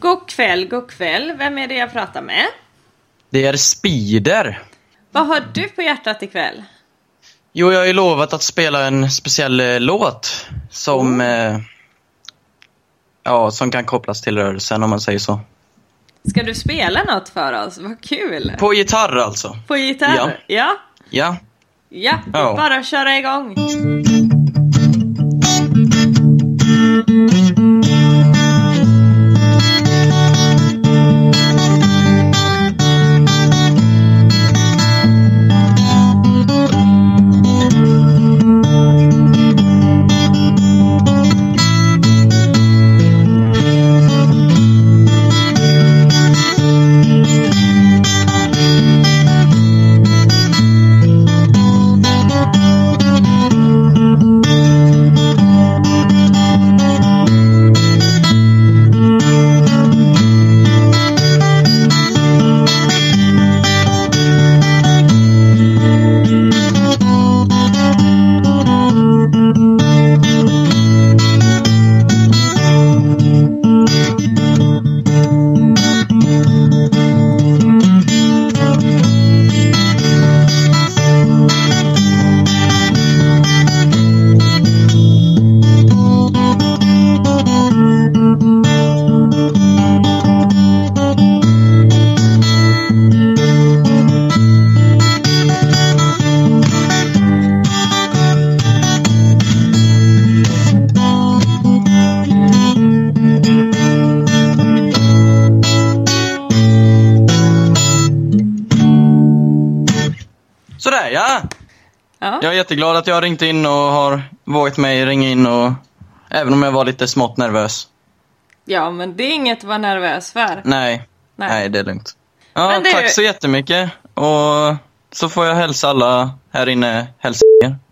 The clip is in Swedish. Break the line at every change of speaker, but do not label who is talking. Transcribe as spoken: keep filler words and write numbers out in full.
God kväll, god kväll. Vem är det jag pratar med?
Det är Spider.
Vad har du på hjärtat ikväll?
Jo, jag har ju lovat att spela en speciell eh, låt som,
Mm.
eh, ja, som kan kopplas till rörelsen, om man säger så.
Ska du spela något för oss? Vad kul.
På gitarr alltså.
På gitarr?
Ja.
Ja.
Ja.
Ja, det är
Ja.
bara att köra igång.
Sådär, ja.
Ja.
Jag är jätteglad att jag har ringt in och har vågat mig ringa in, och även om jag var lite smått nervös.
Ja, men det är inget att vara nervös för.
Nej, nej,
Nej.
det är lugnt. Ja,
Men det-
tack så jättemycket. Och så får jag hälsa alla här inne, hälsa er.